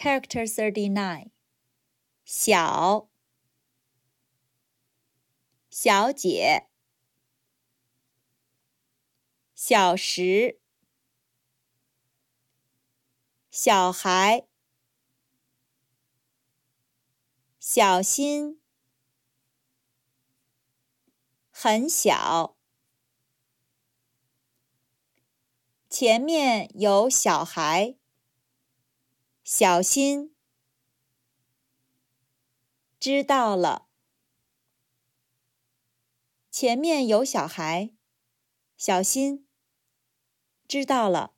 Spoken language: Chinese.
Character 39. 小，小姐，小时，小孩，小心，很小，前面有小孩，小心，知道了，前面有小孩，小心，知道了。